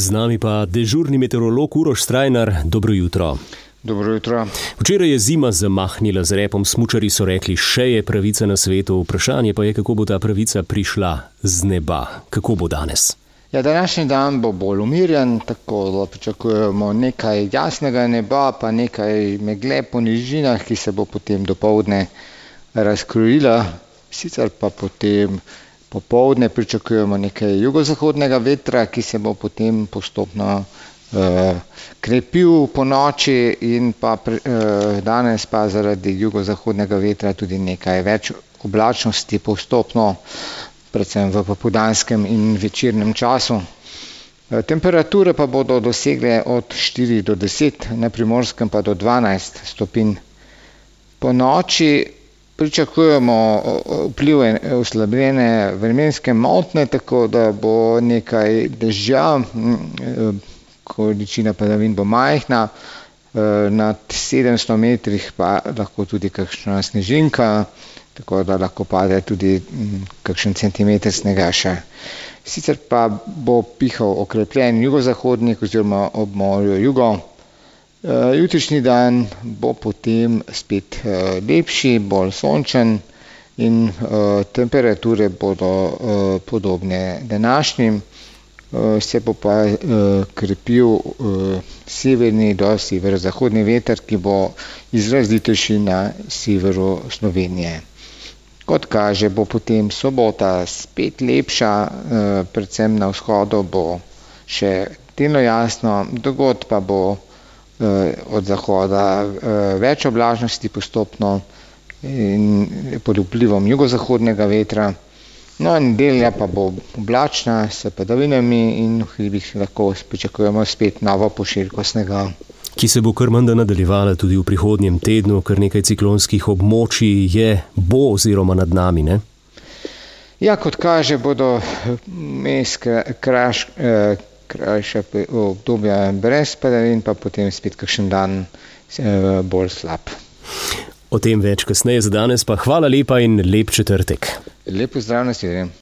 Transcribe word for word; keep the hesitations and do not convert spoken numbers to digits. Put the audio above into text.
Z nami pa dežurni meteorolog Uroš Strajnar. Dobro jutro. Dobro jutro. Včeraj je zima zamahnila z repom, smučarji so rekli, še je pravica na svetu. Vprašanje pa je, kako bo ta pravica prišla z neba. Kako bo danes? Ja, današnji dan bo bolj umirjen, tako da pričakujemo nekaj jasnega neba, pa nekaj megle po nižinah, ki se bo potem dopoldne razkrojila. Sicer pa potem popoldne pričakujemo nekaj jugozahodnega vetra, ki se bo potem postopno uh, krepil po noči in pa pre, uh, danes pa zaradi jugozahodnega vetra tudi nekaj več oblačnosti postopno, predvsem v popoldanskem in večernem času. Temperature pa bodo dosegle od štiri do deset, na Primorskem pa do dvanajst stopinj. Po noči pričakujemo vpliv oslabljene vremenske motnje, tako da bo nekaj dežja, količina padavin bo majhna, nad sedemsto metrih pa lahko tudi kakšna snežinka, tako da lahko pade tudi kakšen centimeter snega še. Sicer pa bo pihal okrepljen jugozahodnik oziroma ob morju jugo. Jutrišnji dan bo potem spet lepši, bolj sončen in temperature bodo podobne današnjim. Se bo pa krepil severni do severozahodni veter, ki bo izrazitejši na severu Slovenije. Kot kaže, bo potem sobota spet lepša, predvsem na vzhodu bo še delno jasno, drugod pa bo od zahoda več oblačnosti postopno in pod vplivom jugozahodnega vetra. No, nedelja pa bo oblačna s padavinami in v hribih lahko pričakujemo spet novo pošiljko snega. Ki se bo kar menda nadaljevala tudi v prihodnjem tednu, kar nekaj ciklonskih območij je, bo oziroma nad nami, ne? Ja, kot kaže, bodo mes kraš, krajša obdobja brez padavin, pa potem spet kakšen dan bolj slab. O tem več kasneje, za danes pa hvala lepa in lep četrtek. Lep pozdrav, nasvidenje.